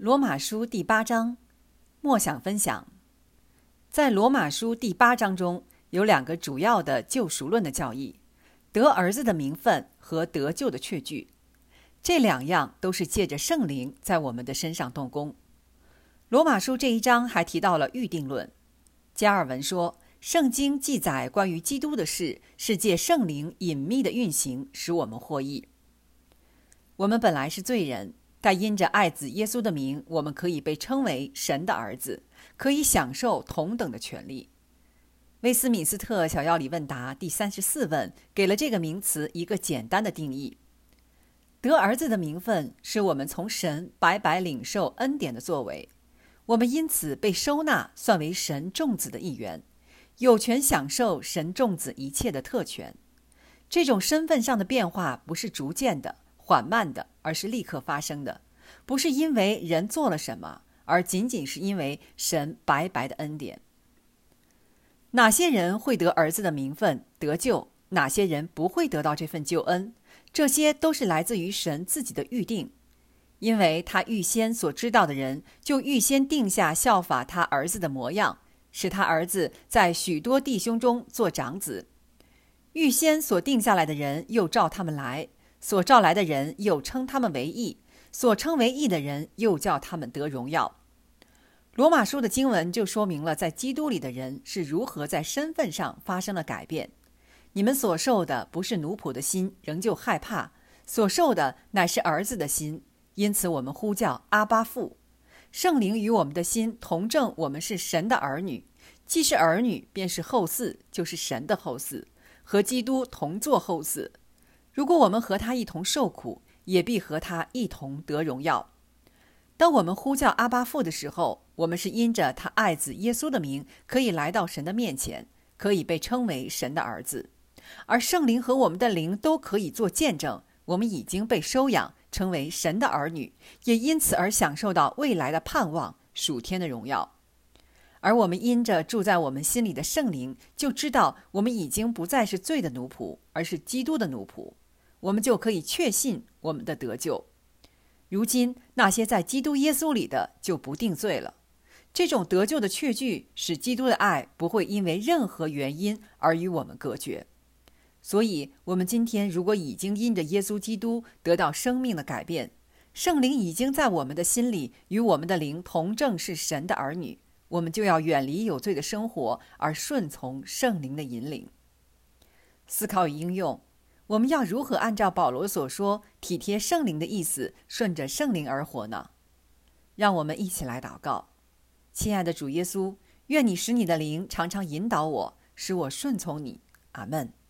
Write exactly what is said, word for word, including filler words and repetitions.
罗马书第八章，默想分享。在罗马书第八章中，有两个主要的救赎论的教义：得儿子的名分和得救的确据。这两样都是借着圣灵在我们的身上动工。罗马书这一章还提到了预定论。加尔文说，圣经记载关于基督的事，是借圣灵隐秘的运行，使我们获益。我们本来是罪人，但因着爱子耶稣的名，我们可以被称为神的儿子，可以享受同等的权利。威斯敏斯特小要理问答第三十四问给了这个名词一个简单的定义：得儿子的名分是我们从神白白领受恩典的作为，我们因此被收纳，算为神众子的一员，有权享受神众子一切的特权。这种身份上的变化不是逐渐的、缓慢的，而是立刻发生的，不是因为人做了什么，而仅仅是因为神白白的恩典。哪些人会得儿子的名分得救，哪些人不会得到这份救恩，这些都是来自于神自己的预定。因为他预先所知道的人，就预先定下效法他儿子的模样，使他儿子在许多弟兄中做长子。预先所定下来的人，又召他们来；所召来的人，又称他们为义；所称为义的人，又叫他们得荣耀。罗马书的经文就说明了在基督里的人是如何在身份上发生了改变。你们所受的不是奴仆的心，仍旧害怕；所受的乃是儿子的心，因此我们呼叫阿爸父。圣灵与我们的心同证，我们是神的儿女。既是儿女，便是后嗣，就是神的后嗣，和基督同作后嗣。如果我们和他一同受苦，也必和他一同得荣耀。当我们呼叫阿爸父的时候，我们是因着他爱子耶稣的名，可以来到神的面前，可以被称为神的儿子。而圣灵和我们的灵都可以做见证，我们已经被收养，成为神的儿女，也因此而享受到未来的盼望，属天的荣耀。而我们因着住在我们心里的圣灵，就知道我们已经不再是罪的奴仆，而是基督的奴仆，我们就可以确信我们的得救。如今那些在基督耶稣里的，就不定罪了。这种得救的确据，使基督的爱不会因为任何原因而与我们隔绝。所以我们今天如果已经因着耶稣基督得到生命的改变，圣灵已经在我们的心里与我们的灵同证是神的儿女，我们就要远离有罪的生活，而顺从圣灵的引领。思考与应用：我们要如何按照保罗所说，体贴圣灵的意思，顺着圣灵而活呢？让我们一起来祷告。亲爱的主耶稣，愿你使你的灵常常引导我，使我顺从你。阿们。